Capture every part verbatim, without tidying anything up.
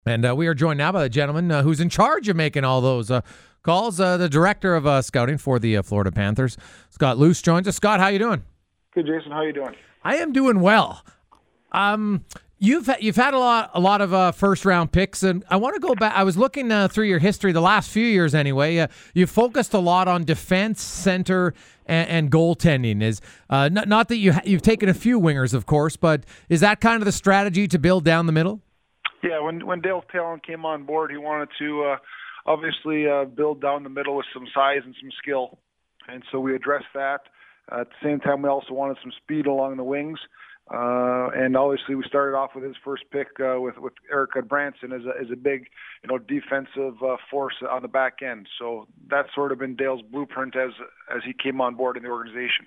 And uh, we are joined now by the gentleman uh, who's in charge of making all those uh, calls, uh, the director of uh, scouting for the uh, Florida Panthers. Scott Luce joins us. Scott, how you doing? Good, Jason. How you doing? I am doing well. Um, you've you've had a lot a lot of uh, first round picks, and I want to go back. I was looking uh, through your history, the last few years anyway. Uh, you've focused a lot on defense, center, and, and goaltending. Is uh, not, not that you ha- you've taken a few wingers, of course, but is that kind of the strategy to build down the middle? Yeah, when when Dale Talon came on board, he wanted to uh, obviously uh, build down the middle with some size and some skill, and so we addressed that. Uh, at the same time, we also wanted some speed along the wings, uh, and obviously we started off with his first pick uh, with with Erik Gudbranson as a as a big, you know, defensive uh, force on the back end. So that's sort of been Dale's blueprint as as he came on board in the organization.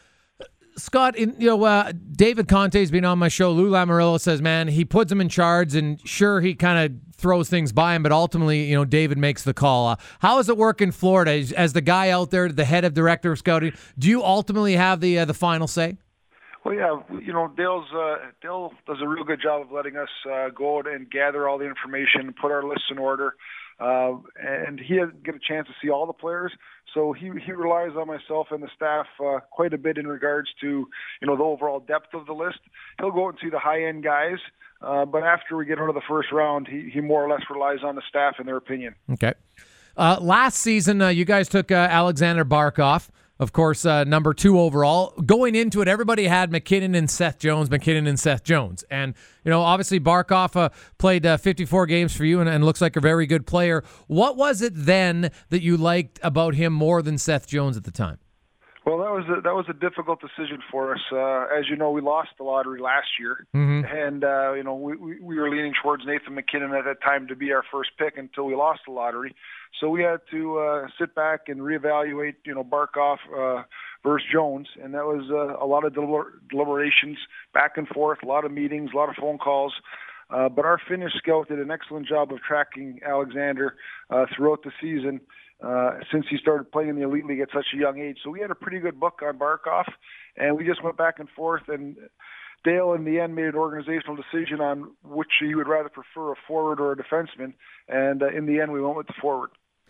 Scott, in, you know, uh, David Conte's been on my show. Lou Lamoriello says, man, he puts him in charge, and sure, he kind of throws things by him, but ultimately, you know, David makes the call. Uh, how does it work in Florida? As, as the guy out there, the head of director of scouting, do you ultimately have the uh, the final say? Well, yeah, you know, Dale's uh, Dale does a real good job of letting us uh, go out and gather all the information, put our lists in order, uh, and he doesn't get a chance to see all the players. So he he relies on myself and the staff uh, quite a bit in regards to, you know, the overall depth of the list. He'll go out and see the high end guys, uh, but after we get into the first round, he he more or less relies on the staff and their opinion. Okay. Uh, last season, uh, you guys took uh, Alexander Barkov. Of course, uh, number two overall. Going into it, everybody had McKinnon and Seth Jones, McKinnon and Seth Jones. And, you know, obviously Barkov uh, played uh, fifty-four games for you and, and looks like a very good player. What was it then that you liked about him more than Seth Jones at the time? Well, that was a, that was a difficult decision for us. Uh, as you know, we lost the lottery last year, mm-hmm. and uh, you know we, we we were leaning towards Nathan McKinnon at that time to be our first pick until we lost the lottery. So we had to uh, sit back and reevaluate, you know, Barkov uh, versus Jones, and that was uh, a lot of deliber- deliberations back and forth, a lot of meetings, a lot of phone calls. Uh, but our Finnish scout did an excellent job of tracking Alexander uh, throughout the season. Uh, since he started playing in the Elite League at such a young age. So we had a pretty good book on Barkov, and we just went back and forth, and Dale in the end made an organizational decision on which he would rather prefer, a forward or a defenseman, and uh, in the end we went with the forward.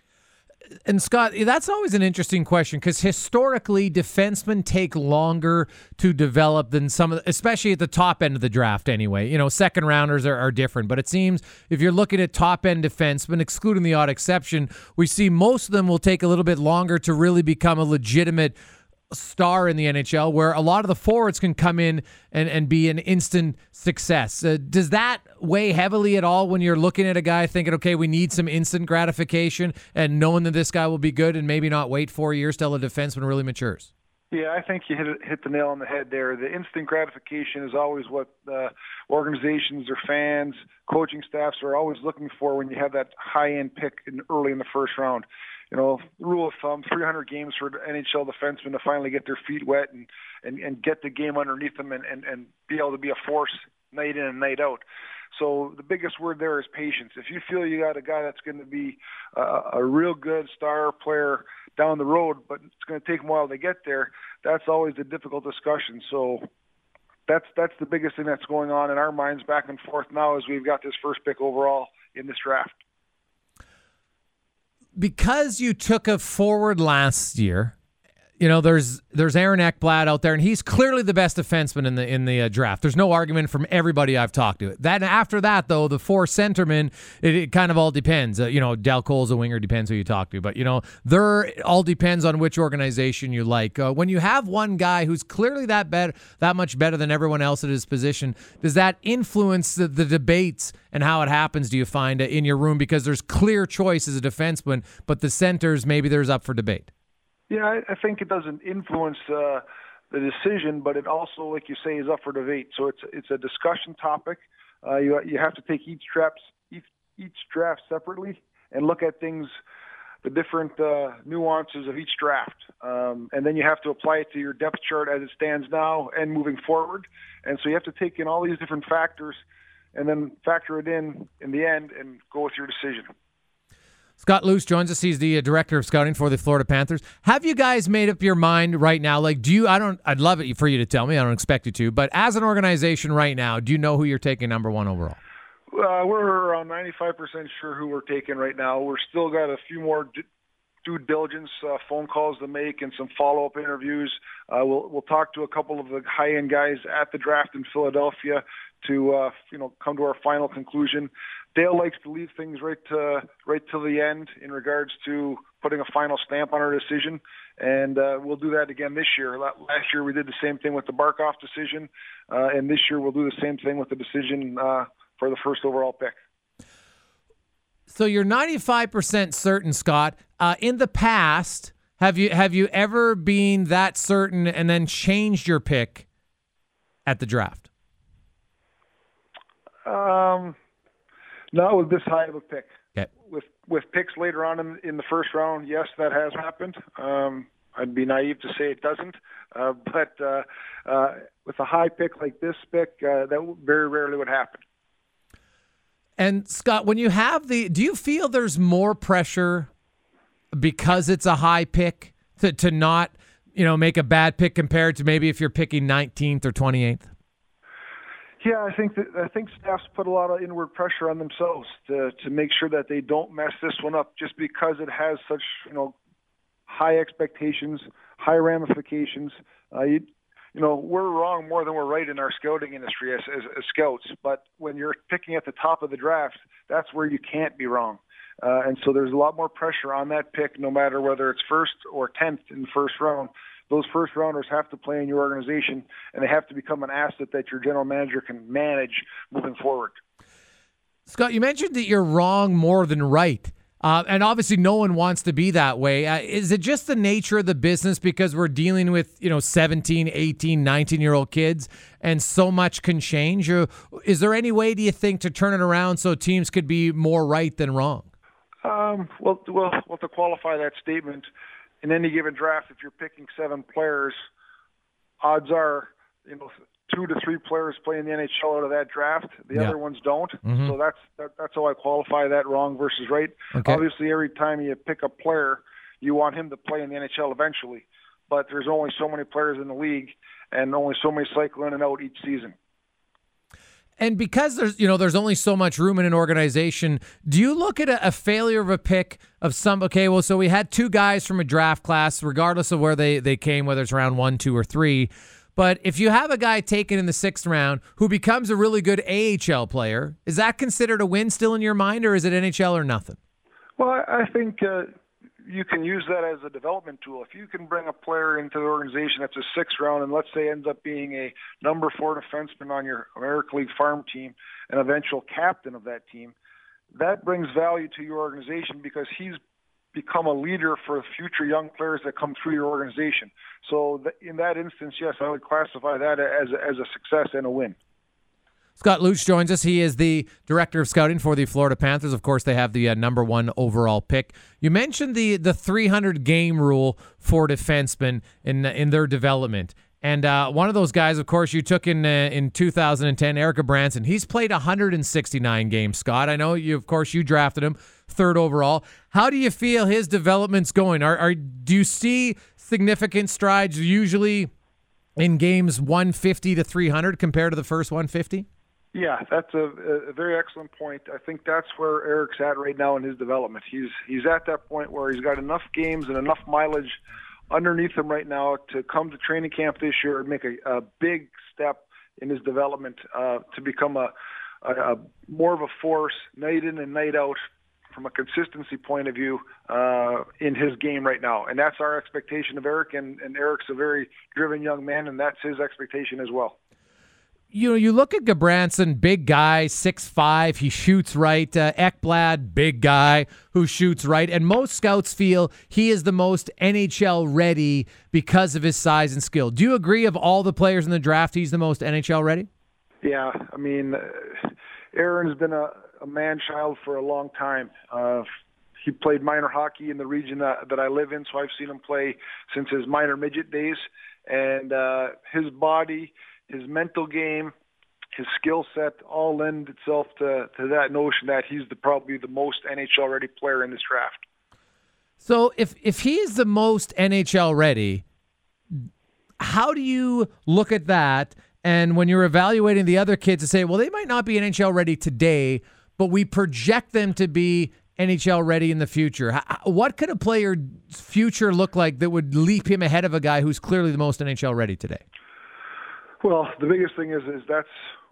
And Scott, that's always an interesting question because historically, defensemen take longer to develop than some of, the, especially at the top end of the draft. Anyway, you know, second rounders are, are different. But it seems if you're looking at top end defensemen, excluding the odd exception, we see most of them will take a little bit longer to really become a legitimate star in the N H L, where a lot of the forwards can come in and, and be an instant success. Uh, does that weigh heavily at all when you're looking at a guy thinking, okay, we need some instant gratification and knowing that this guy will be good and maybe not wait four years till a defenseman really matures? Yeah, I think you hit it, hit the nail on the head there. The instant gratification is always what uh, organizations or fans, coaching staffs are always looking for when you have that high-end pick in, early in the first round. You know, rule of thumb, three hundred games for N H L defensemen to finally get their feet wet and, and, and get the game underneath them and, and, and be able to be a force night in and night out. So the biggest word there is patience. If you feel you got a guy that's going to be a, a real good star player down the road, but it's going to take him a while to get there, that's always a difficult discussion. So that's that's the biggest thing that's going on in our minds back and forth now as we've got this first pick overall in this draft. Because you took a forward last year, you know, there's there's Aaron Ekblad out there, and he's clearly the best defenseman in the in the uh, draft. There's no argument from everybody I've talked to. That after that, though, the four centermen, it, it kind of all depends. Uh, you know, Dal Cole's a winger, depends who you talk to. But, you know, there it all depends on which organization you like. Uh, when you have one guy who's clearly that better, that much better than everyone else at his position, does that influence the, the debates and how it happens, do you find, uh, in your room? Because there's clear choice as a defenseman, but the centers, maybe there's up for debate. Yeah, I, I think it doesn't influence uh, the decision, but it also, like you say, is up for debate. So it's it's a discussion topic. Uh, you you have to take each draft each, each draft separately and look at things, the different uh, nuances of each draft, um, and then you have to apply it to your depth chart as it stands now and moving forward. And so you have to take in all these different factors and then factor it in in the end and go with your decision. Scott Luce joins us. He's the uh, director of scouting for the Florida Panthers. Have you guys made up your mind right now? Like, do you, I don't, I'd love it for you to tell me. I don't expect you to, but as an organization right now, do you know who you're taking number one overall? Uh, we're around ninety-five percent sure who we're taking right now. We're still got a few more d- due diligence uh, phone calls to make and some follow-up interviews. Uh, we'll we'll talk to a couple of the high-end guys at the draft in Philadelphia to uh, you know come to our final conclusion. Dale likes to leave things right to right till the end in regards to putting a final stamp on our decision, and uh, we'll do that again this year. Last year we did the same thing with the Barkov decision, uh, and this year we'll do the same thing with the decision uh, for the first overall pick. So you're ninety-five percent certain, Scott. Uh, in the past, have you have you ever been that certain and then changed your pick at the draft? Um, not with this high of a pick. Okay. With with picks later on in, in the first round, yes, that has happened. Um, I'd be naive to say it doesn't. Uh, but uh, uh, with a high pick like this pick, uh, that very rarely would happen. And Scott, when you have the, do you feel there's more pressure because it's a high pick to, to not, you know, make a bad pick compared to maybe if you're picking nineteenth or twenty-eighth? Yeah, I think that I think staffs put a lot of inward pressure on themselves to to make sure that they don't mess this one up, just because it has such, you know, high expectations, high ramifications. Uh, you, You know, we're wrong more than we're right in our scouting industry as, as, as scouts. But when you're picking at the top of the draft, that's where you can't be wrong. Uh, and so there's a lot more pressure on that pick, no matter whether it's first or tenth in the first round. Those first rounders have to play in your organization, and they have to become an asset that your general manager can manage moving forward. Scott, you mentioned that you're wrong more than right. Uh, and obviously no one wants to be that way. Uh, is it just the nature of the business because we're dealing with, you know, seventeen, eighteen, nineteen-year-old kids and so much can change? Or is there any way, do you think, to turn it around so teams could be more right than wrong? Um, well, well, well, to qualify that statement, in any given draft, if you're picking seven players, odds are, you know, two to three players play in the N H L out of that draft. The yeah. other ones don't. Mm-hmm. So that's that, that's how I qualify that wrong versus right. Okay. Obviously, every time you pick a player, you want him to play in the N H L eventually. But there's only so many players in the league, and only so many cycle in and out each season. And because there's, you know, there's only so much room in an organization, do you look at a, a failure of a pick of some, okay, well, so we had two guys from a draft class, regardless of where they, they came, whether it's round one, two, or three. But if you have a guy taken in the sixth round who becomes a really good A H L player, is that considered a win still in your mind, or is it N H L or nothing? Well, I think uh, you can use that as a development tool. If you can bring a player into the organization that's a sixth round and let's say ends up being a number four defenseman on your American League farm team, an eventual captain of that team, that brings value to your organization because he's become a leader for future young players that come through your organization. So th- in that instance, yes, I would classify that as a, as a success and a win. Scott Luch joins us. He is the director of scouting for the Florida Panthers. Of course, they have the uh, number one overall pick. You mentioned the the three hundred game rule for defensemen in in their development. And uh, one of those guys, of course, you took in uh, in two thousand ten, Erica Branson. He's played one hundred sixty-nine games, Scott. I know, you. Of course, you drafted him third overall. How do you feel his development's going? Are, are do you see significant strides usually in games one fifty to three hundred compared to the first one fifty? Yeah, that's a, a very excellent point. I think that's where Eric's at right now in his development. He's he's at that point where he's got enough games and enough mileage underneath him right now to come to training camp this year and make a, a big step in his development uh, to become a, a, a more of a force night in and night out from a consistency point of view uh, in his game right now. And that's our expectation of Eric, and, and Eric's a very driven young man, and that's his expectation as well. You know, you look at Gabranson, big guy, six five, he shoots right. Uh, Ekblad, big guy who shoots right. And most scouts feel he is the most N H L ready because of his size and skill. Do you agree, of all the players in the draft, he's the most N H L ready? Yeah, I mean, uh, Aaron's been a, a man-child for a long time. Uh, he played minor hockey in the region that, that I live in, so I've seen him play since his minor midget days. And uh, his body, his mental game, his skill set all lend itself to, to that notion that he's the, probably the most N H L ready player in this draft. So if if he is the most N H L ready, how do you look at that And when you're evaluating the other kids to say, well, they might not be N H L ready today, but we project them to be N H L ready in the future. What could a player's future look like that would leap him ahead of a guy who's clearly the most N H L ready today? Well, the biggest thing is is that's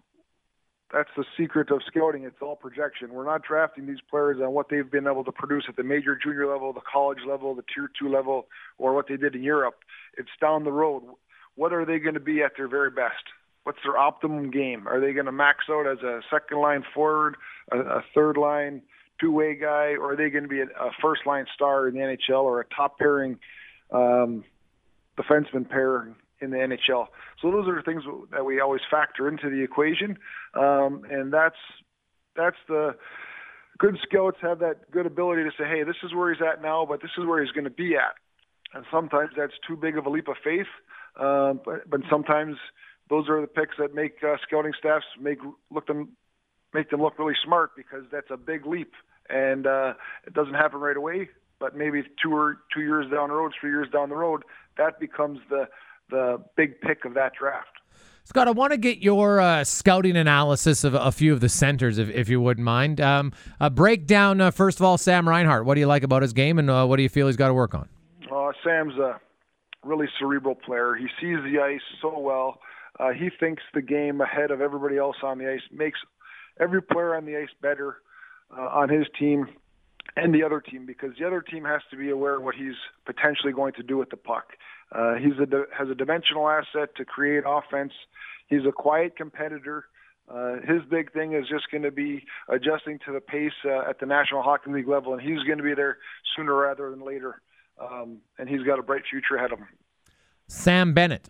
that's the secret of scouting. It's all projection. We're not drafting these players on what they've been able to produce at the major junior level, the college level, the tier two level, or what they did in Europe. It's down the road. What are they going to be at their very best? What's their optimum game? Are they going to max out as a second line forward, a, a third line two-way guy, or are they going to be a, a first-line star in the N H L or a top-pairing um, defenseman pair in the N H L? So those are the things that we always factor into the equation, um, and that's that's the good scouts have that good ability to say, hey, this is where he's at now, but this is where he's going to be at. And sometimes that's too big of a leap of faith, um, but, but sometimes those are the picks that make uh, scouting staffs make look them make them look really smart, because that's a big leap, and uh, it doesn't happen right away. But maybe two or two years down the road, three years down the road, that becomes the the big pick of that draft. Scott, I want to get your uh, scouting analysis of a few of the centers, if, if you wouldn't mind. Um, uh, break down, uh, first of all, Sam Reinhart. What do you like about his game, and uh, what do you feel he's got to work on? Uh, Sam's a really cerebral player. He sees the ice so well. Uh, he thinks the game ahead of everybody else on the ice, makes every player on the ice better uh, on his team and the other team, because the other team has to be aware of what he's potentially going to do with the puck. Uh, he's a, has a dimensional asset to create offense. He's a quiet competitor. Uh, his big thing is just going to be adjusting to the pace uh, at the National Hockey League level, and he's going to be there sooner rather than later. Um, and he's got a bright future ahead of him. Sam Bennett.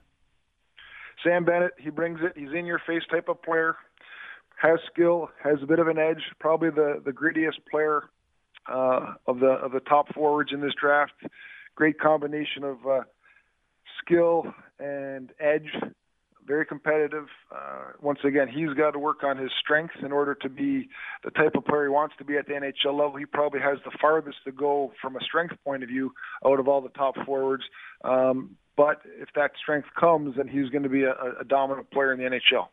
Sam Bennett, he brings it. He's in-your-face type of player, has skill, has a bit of an edge, probably the, the grittiest player uh, of the of the top forwards in this draft. Great combination of uh, skill and edge, very competitive. Uh, once again, he's got to work on his strengths in order to be the type of player he wants to be at the N H L level. He probably has the farthest to go from a strength point of view out of all the top forwards. Um, but if that strength comes, then he's going to be a, a dominant player in the N H L.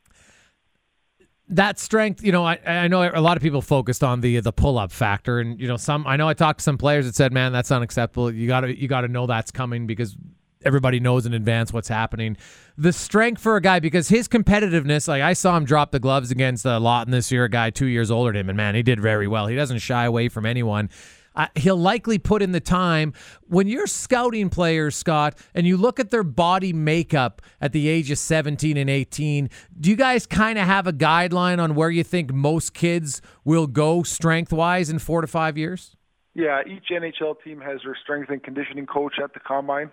That strength, you know, I, I know a lot of people focused on the the pull up factor, and you know, some I know I talked to some players that said, "Man, that's unacceptable. You got to you got to know that's coming because everybody knows in advance what's happening." The strength for a guy, because his competitiveness, like I saw him drop the gloves against uh, Lawton this year, a guy two years older than him, and man, he did very well. He doesn't shy away from anyone. Uh, he'll likely put in the time. When you're scouting players, Scott, and you look at their body makeup at the age of seventeen and eighteen, do you guys kind of have a guideline on where you think most kids will go strength-wise in four to five years? Yeah, each N H L team has their strength and conditioning coach at the combine.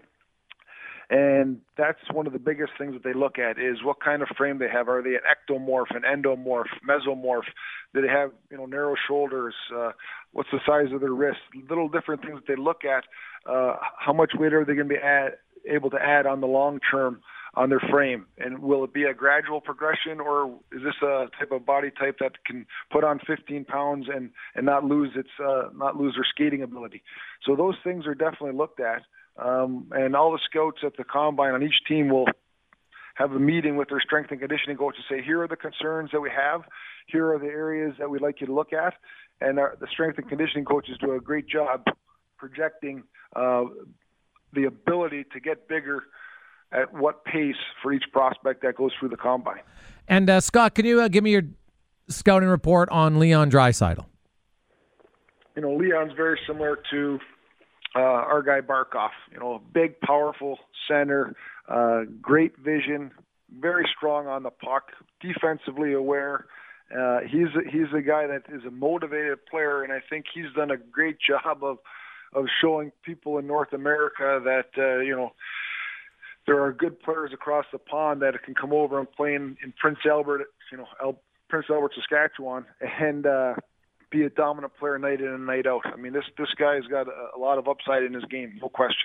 And that's one of the biggest things that they look at is what kind of frame they have. Are they an ectomorph, an endomorph, mesomorph? Do they have, you know, narrow shoulders? Uh, what's the size of their wrist? Little different things that they look at. Uh, how much weight are they going to be add, able to add on the long term on their frame? And will it be a gradual progression, or is this a type of body type that can put on fifteen pounds and, and not lose its uh, not lose their skating ability? So those things are definitely looked at. Um, and all the scouts at the combine on each team will have a meeting with their strength and conditioning coach to say, here are the concerns that we have. Here are the areas that we'd like you to look at. And our, the strength and conditioning coaches do a great job projecting uh, the ability to get bigger at what pace for each prospect that goes through the combine. And uh, Scott, can you uh, give me your scouting report on Leon Draisaitl? You know, Leon's very similar to Uh, our guy Barkov, you know, big, powerful center, uh, great vision, very strong on the puck, defensively aware. Uh, he's a, he's a guy that is a motivated player, and I think he's done a great job of of showing people in North America that uh, you know there are good players across the pond that can come over and play in, in Prince Albert, you know, El, Prince Albert, Saskatchewan, and uh, be a dominant player night in and night out. I mean, this this guy's got a, a lot of upside in his game, no question.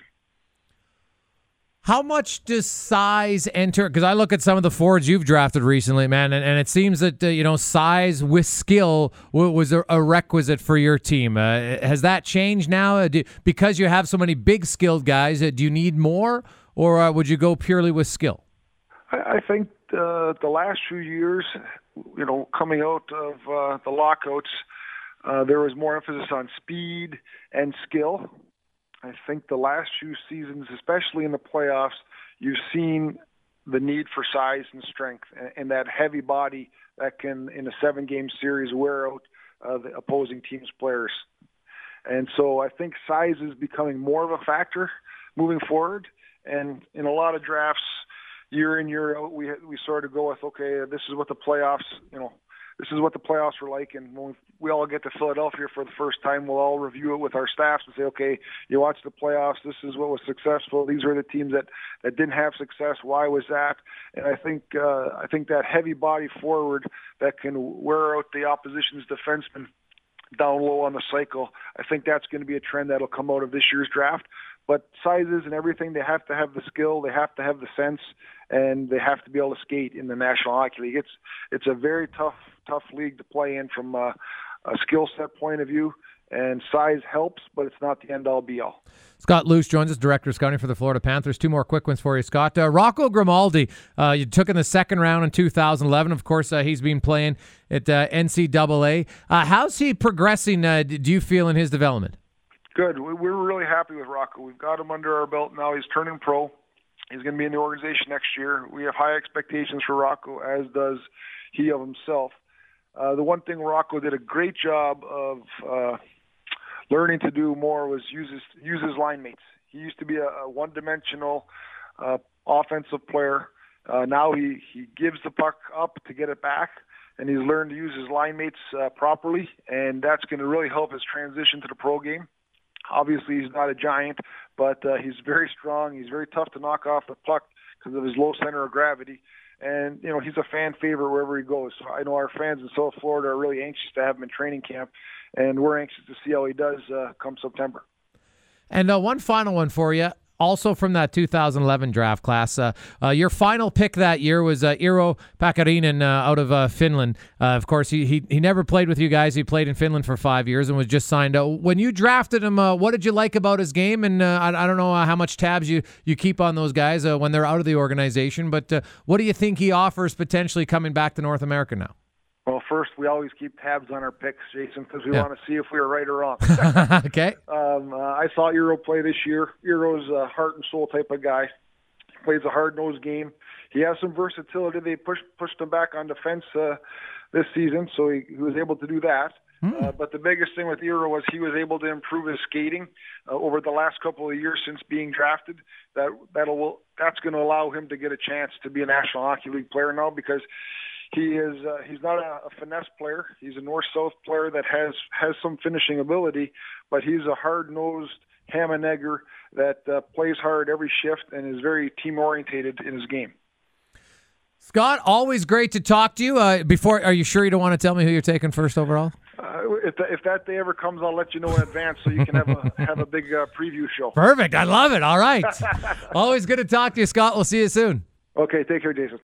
How much does size enter? Because I look at some of the forwards you've drafted recently, man, and, and it seems that uh, you know size with skill was a, a requisite for your team. Uh, has that changed now? Uh, do, because you have so many big skilled guys, uh, do you need more, or uh, would you go purely with skill? I, I think uh, the last few years, you know, coming out of uh, the lockouts, uh, there was more emphasis on speed and skill. I think the last few seasons, especially in the playoffs, you've seen the need for size and strength and, and that heavy body that can, in a seven-game series, wear out uh, the opposing team's players. And so I think size is becoming more of a factor moving forward. And in a lot of drafts, year in, year out, we we sort of go with, okay, this is what the playoffs, you know, this is what the playoffs were like. And when we, we all get to Philadelphia for the first time, we'll all review it with our staffs and say, okay, you watch the playoffs, this is what was successful. These were the teams that, that didn't have success. Why was that? And I think uh, I think that heavy body forward that can wear out the opposition's defenseman down low on the cycle, I think that's going to be a trend that'll come out of this year's draft. But sizes and everything, they have to have the skill, they have to have the sense, and they have to be able to skate in the National Hockey League. It's it's a very tough, tough league to play in from a, a skill set point of view, and size helps, but it's not the end-all, be-all. Scott Luce joins us, Director of Scouting for the Florida Panthers. Two more quick ones for you, Scott. Uh, Rocco Grimaldi, uh, you took in the second round in two thousand eleven. Of course, uh, he's been playing at uh, N C double A. Uh, how's he progressing, uh, do you feel, in his development? Good. We're really happy with Rocco. We've got him under our belt now. He's turning pro. He's going to be in the organization next year. We have high expectations for Rocco, as does he of himself. Uh, the one thing Rocco did a great job of uh, learning to do more was use his, use his line mates. He used to be a, a one-dimensional uh, offensive player. Uh, now he, he gives the puck up to get it back, and he's learned to use his line mates uh, properly, and that's going to really help his transition to the pro game. Obviously, he's not a giant, but uh, he's very strong. He's very tough to knock off the puck because of his low center of gravity. And, you know, he's a fan favorite wherever he goes. So I know our fans in South Florida are really anxious to have him in training camp, and we're anxious to see how he does uh, come September. And uh, one final one for you. Also from that two thousand eleven draft class, uh, uh, your final pick that year was uh, Iiro Pakarinen uh, out of uh, Finland. Uh, of course, he, he he never played with you guys. He played in Finland for five years and was just signed out. When you drafted him, uh, what did you like about his game? And uh, I, I don't know how much tabs you, you keep on those guys uh, when they're out of the organization, but uh, what do you think he offers potentially coming back to North America now? Well, first, we always keep tabs on our picks, Jason, because we yeah. want to see if we were right or wrong. Okay. Um, uh, I saw Iiro play this year. Iiro's a heart and soul type of guy. He plays a hard-nosed game. He has some versatility. They pushed pushed him back on defense uh, this season, so he, he was able to do that. Mm. Uh, but the biggest thing with Iiro was he was able to improve his skating uh, over the last couple of years since being drafted. That that'll that's going to allow him to get a chance to be a National Hockey League player now, because He is uh, he's not a, a finesse player. He's a north-south player that has, has some finishing ability, but he's a hard-nosed ham and egger that uh, plays hard every shift and is very team-orientated in his game. Scott, always great to talk to you. Uh, before, are you sure you don't want to tell me who you're taking first overall? Uh, if, the, if that day ever comes, I'll let you know in advance so you can have a have a big uh, preview show. Perfect. I love it. All right. Always good to talk to you, Scott. We'll see you soon. Okay. Take care, Jason.